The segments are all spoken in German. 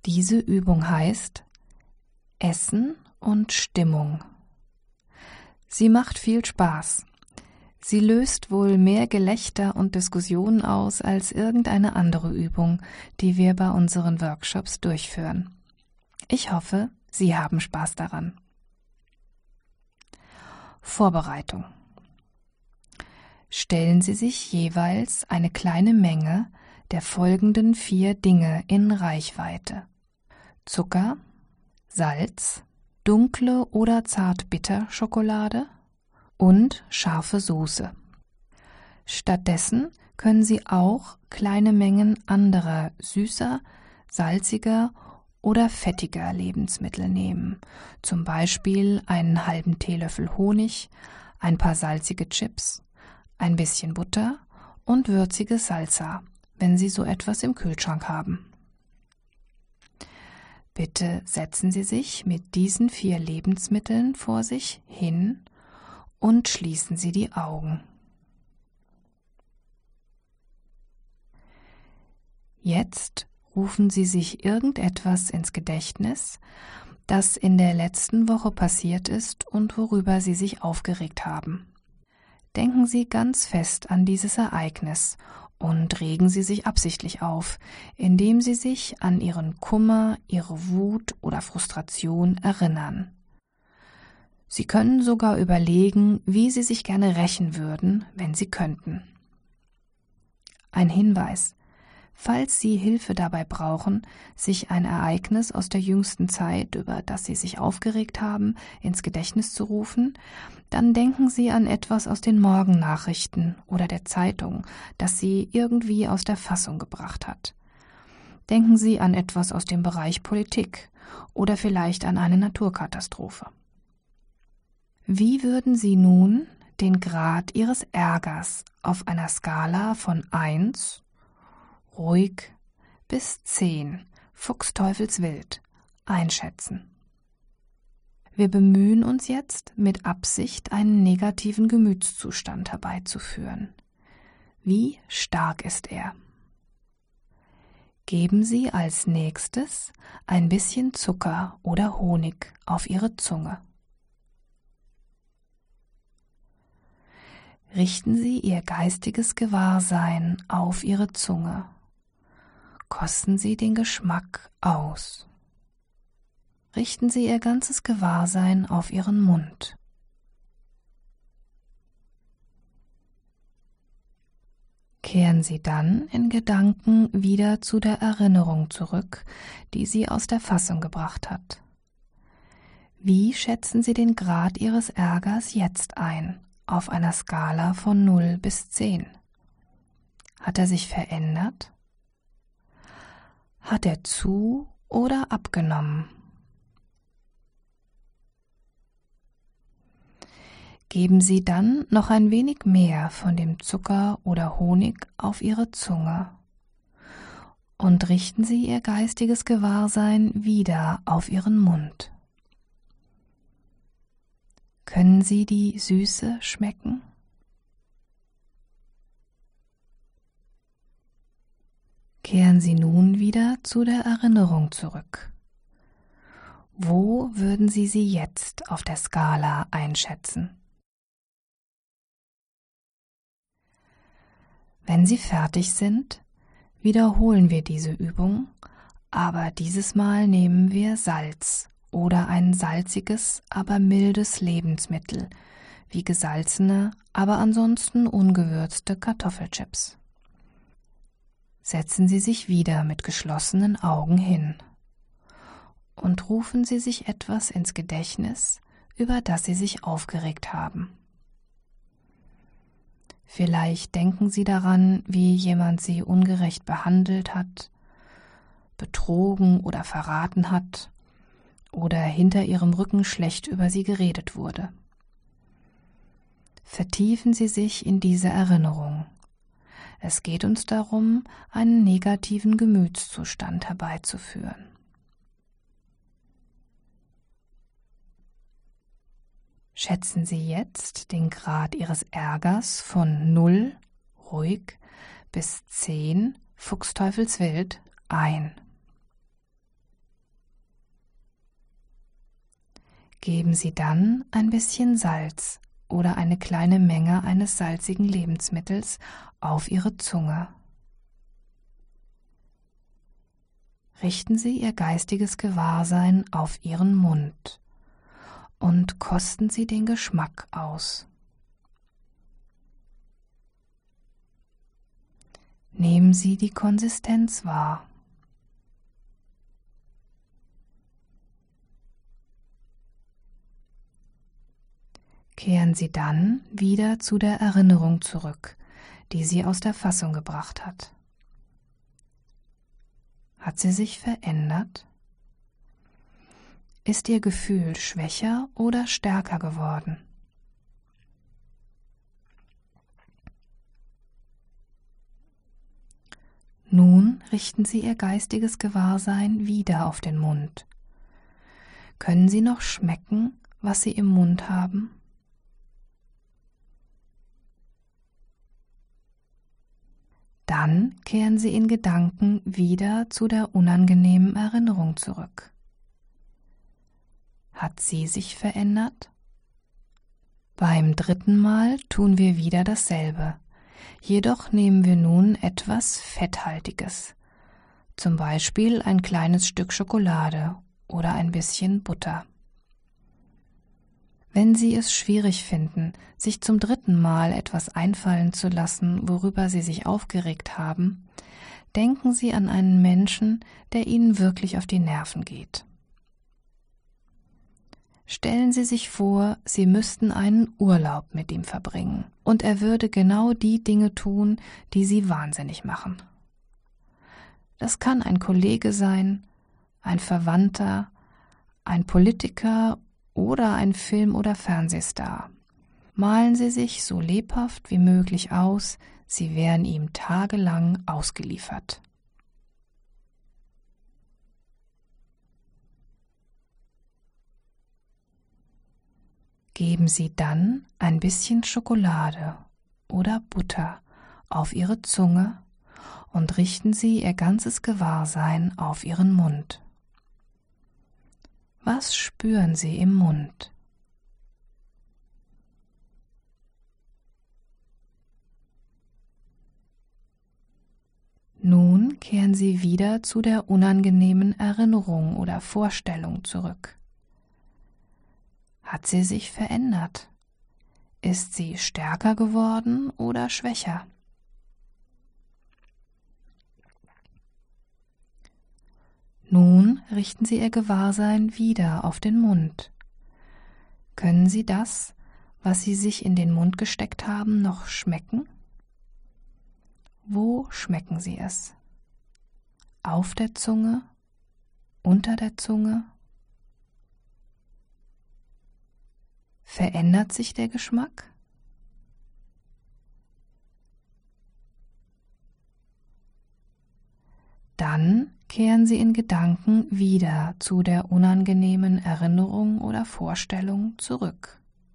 Diese Übung heißt Essen und Stimmung. Sie macht viel Spaß. Sie löst wohl mehr Gelächter und Diskussionen aus als irgendeine andere Übung, die wir bei unseren Workshops durchführen. Ich hoffe, Sie haben Spaß daran. Vorbereitung. Stellen Sie sich jeweils eine kleine Menge der folgenden 4 Dinge in Reichweite: Zucker, Salz, dunkle oder Zartbitterschokolade und scharfe Soße. Stattdessen können Sie auch kleine Mengen anderer süßer, salziger oder fettiger Lebensmittel nehmen, zum Beispiel einen halben Teelöffel Honig, ein paar salzige Chips, ein bisschen Butter und würzige Salsa, wenn Sie so etwas im Kühlschrank haben. Bitte setzen Sie sich mit diesen 4 Lebensmitteln vor sich hin und schließen Sie die Augen. Jetzt rufen Sie sich irgendetwas ins Gedächtnis, das in der letzten Woche passiert ist und worüber Sie sich aufgeregt haben. Denken Sie ganz fest an dieses Ereignis und regen Sie sich absichtlich auf, indem Sie sich an Ihren Kummer, Ihre Wut oder Frustration erinnern. Sie können sogar überlegen, wie Sie sich gerne rächen würden, wenn Sie könnten. Ein Hinweis: Falls Sie Hilfe dabei brauchen, sich ein Ereignis aus der jüngsten Zeit, über das Sie sich aufgeregt haben, ins Gedächtnis zu rufen, dann denken Sie an etwas aus den Morgennachrichten oder der Zeitung, das Sie irgendwie aus der Fassung gebracht hat. Denken Sie an etwas aus dem Bereich Politik oder vielleicht an eine Naturkatastrophe. Wie würden Sie nun den Grad Ihres Ärgers auf einer Skala von 1 ruhig bis 10 fuchsteufelswild einschätzen? Wir bemühen uns jetzt mit Absicht, einen negativen Gemütszustand herbeizuführen. Wie stark ist er? Geben Sie als nächstes ein bisschen Zucker oder Honig auf Ihre Zunge. Richten Sie Ihr geistiges Gewahrsein auf Ihre Zunge. Kosten Sie den Geschmack aus. Richten Sie Ihr ganzes Gewahrsein auf Ihren Mund. Kehren Sie dann in Gedanken wieder zu der Erinnerung zurück, die Sie aus der Fassung gebracht hat. Wie schätzen Sie den Grad Ihres Ärgers jetzt ein, auf einer Skala von 0 bis 10? Hat er sich verändert? Hat er zu- oder abgenommen? Geben Sie dann noch ein wenig mehr von dem Zucker oder Honig auf Ihre Zunge und richten Sie Ihr geistiges Gewahrsein wieder auf Ihren Mund. Können Sie die Süße schmecken? Kehren Sie nun wieder zu der Erinnerung zurück. Wo würden Sie sie jetzt auf der Skala einschätzen? Wenn Sie fertig sind, wiederholen wir diese Übung, aber dieses Mal nehmen wir Salz oder ein salziges, aber mildes Lebensmittel, wie gesalzene, aber ansonsten ungewürzte Kartoffelchips. Setzen Sie sich wieder mit geschlossenen Augen hin und rufen Sie sich etwas ins Gedächtnis, über das Sie sich aufgeregt haben. Vielleicht denken Sie daran, wie jemand Sie ungerecht behandelt hat, betrogen oder verraten hat oder hinter Ihrem Rücken schlecht über Sie geredet wurde. Vertiefen Sie sich in diese Erinnerung. Es geht uns darum, einen negativen Gemütszustand herbeizuführen. Schätzen Sie jetzt den Grad Ihres Ärgers von 0, ruhig, bis 10, fuchsteufelswild ein. Geben Sie dann ein bisschen Salz oder eine kleine Menge eines salzigen Lebensmittels auf Ihre Zunge. Richten Sie Ihr geistiges Gewahrsein auf Ihren Mund und kosten Sie den Geschmack aus. Nehmen Sie die Konsistenz wahr. Kehren Sie dann wieder zu der Erinnerung zurück, die Sie aus der Fassung gebracht hat. Hat sie sich verändert? Ist Ihr Gefühl schwächer oder stärker geworden? Nun richten Sie Ihr geistiges Gewahrsein wieder auf den Mund. Können Sie noch schmecken, was Sie im Mund haben? Dann kehren Sie in Gedanken wieder zu der unangenehmen Erinnerung zurück. Hat sie sich verändert? Beim dritten Mal tun wir wieder dasselbe. Jedoch nehmen wir nun etwas Fetthaltiges, zum Beispiel ein kleines Stück Schokolade oder ein bisschen Butter. Wenn Sie es schwierig finden, sich zum dritten Mal etwas einfallen zu lassen, worüber Sie sich aufgeregt haben, denken Sie an einen Menschen, der Ihnen wirklich auf die Nerven geht. Stellen Sie sich vor, Sie müssten einen Urlaub mit ihm verbringen und er würde genau die Dinge tun, die Sie wahnsinnig machen. Das kann ein Kollege sein, ein Verwandter, ein Politiker oder ein Film- oder Fernsehstar. Malen Sie sich so lebhaft wie möglich aus, Sie wären ihm tagelang ausgeliefert. Geben Sie dann ein bisschen Schokolade oder Butter auf Ihre Zunge und richten Sie Ihr ganzes Gewahrsein auf Ihren Mund. Was spüren Sie im Mund? Nun kehren Sie wieder zu der unangenehmen Erinnerung oder Vorstellung zurück. Hat sie sich verändert? Ist sie stärker geworden oder schwächer? Nun richten Sie Ihr Gewahrsein wieder auf den Mund. Können Sie das, was Sie sich in den Mund gesteckt haben, noch schmecken? Wo schmecken Sie es? Auf der Zunge? Unter der Zunge? Verändert sich der Geschmack? Dann kehren Sie in Gedanken wieder zu der unangenehmen Erinnerung oder Vorstellung zurück.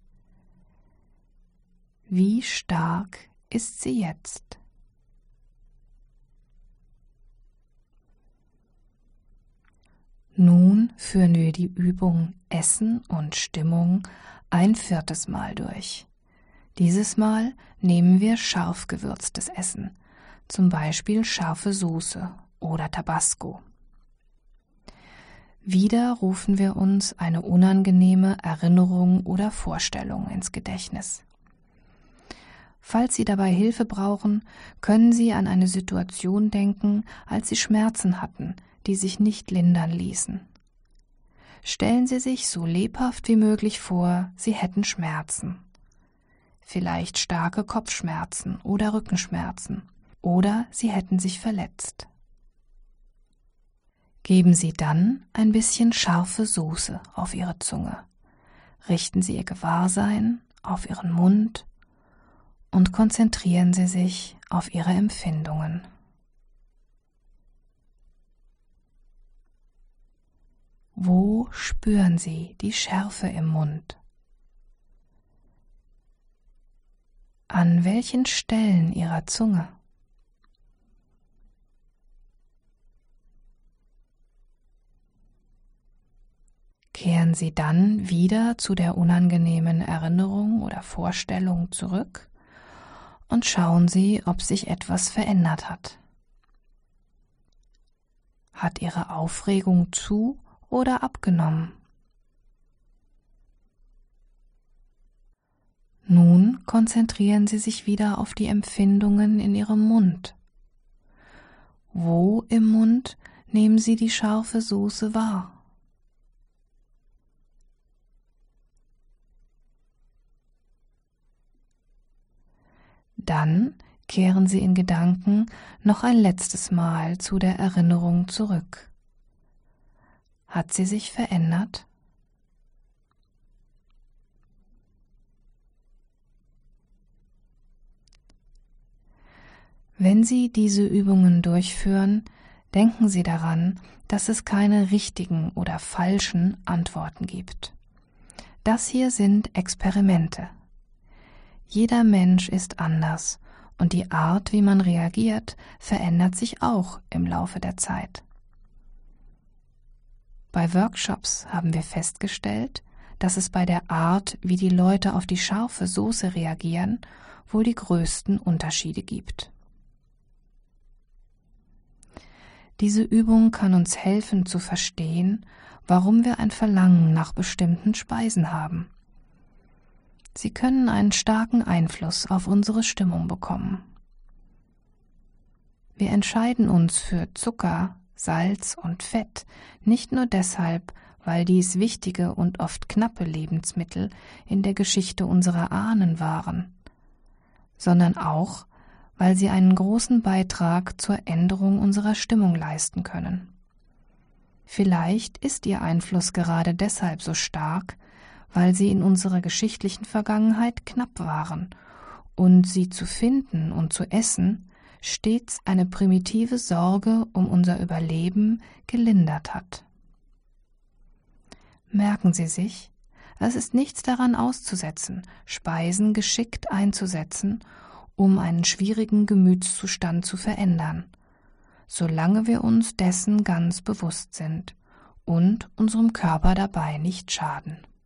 Wie stark ist sie jetzt? Nun führen wir die Übung Essen und Stimmung ein viertes Mal durch. Dieses Mal nehmen wir scharf gewürztes Essen, zum Beispiel scharfe Soße oder Tabasco. Wieder rufen wir uns eine unangenehme Erinnerung oder Vorstellung ins Gedächtnis. Falls Sie dabei Hilfe brauchen, können Sie an eine Situation denken, als Sie Schmerzen hatten, die sich nicht lindern ließen. Stellen Sie sich so lebhaft wie möglich vor, Sie hätten Schmerzen. Vielleicht starke Kopfschmerzen oder Rückenschmerzen, oder Sie hätten sich verletzt. Geben Sie dann ein bisschen scharfe Soße auf Ihre Zunge. Richten Sie Ihr Gewahrsein auf Ihren Mund und konzentrieren Sie sich auf Ihre Empfindungen. Wo spüren Sie die Schärfe im Mund? An welchen Stellen Ihrer Zunge? Kehren Sie dann wieder zu der unangenehmen Erinnerung oder Vorstellung zurück und schauen Sie, ob sich etwas verändert hat. Hat Ihre Aufregung zu- oder abgenommen? Nun konzentrieren Sie sich wieder auf die Empfindungen in Ihrem Mund. Wo im Mund nehmen Sie die scharfe Soße wahr? Dann kehren Sie in Gedanken noch ein letztes Mal zu der Erinnerung zurück. Hat sie sich verändert? Wenn Sie diese Übungen durchführen, denken Sie daran, dass es keine richtigen oder falschen Antworten gibt. Das hier sind Experimente. Jeder Mensch ist anders und die Art, wie man reagiert, verändert sich auch im Laufe der Zeit. Bei Workshops haben wir festgestellt, dass es bei der Art, wie die Leute auf die scharfe Soße reagieren, wohl die größten Unterschiede gibt. Diese Übung kann uns helfen zu verstehen, warum wir ein Verlangen nach bestimmten Speisen haben. Sie können einen starken Einfluss auf unsere Stimmung bekommen. Wir entscheiden uns für Zucker, Salz und Fett nicht nur deshalb, weil dies wichtige und oft knappe Lebensmittel in der Geschichte unserer Ahnen waren, sondern auch, weil sie einen großen Beitrag zur Änderung unserer Stimmung leisten können. Vielleicht ist ihr Einfluss gerade deshalb so stark, weil sie in unserer geschichtlichen Vergangenheit knapp waren und sie zu finden und zu essen stets eine primitive Sorge um unser Überleben gelindert hat. Merken Sie sich, es ist nichts daran auszusetzen, Speisen geschickt einzusetzen, um einen schwierigen Gemütszustand zu verändern, solange wir uns dessen ganz bewusst sind und unserem Körper dabei nicht schaden.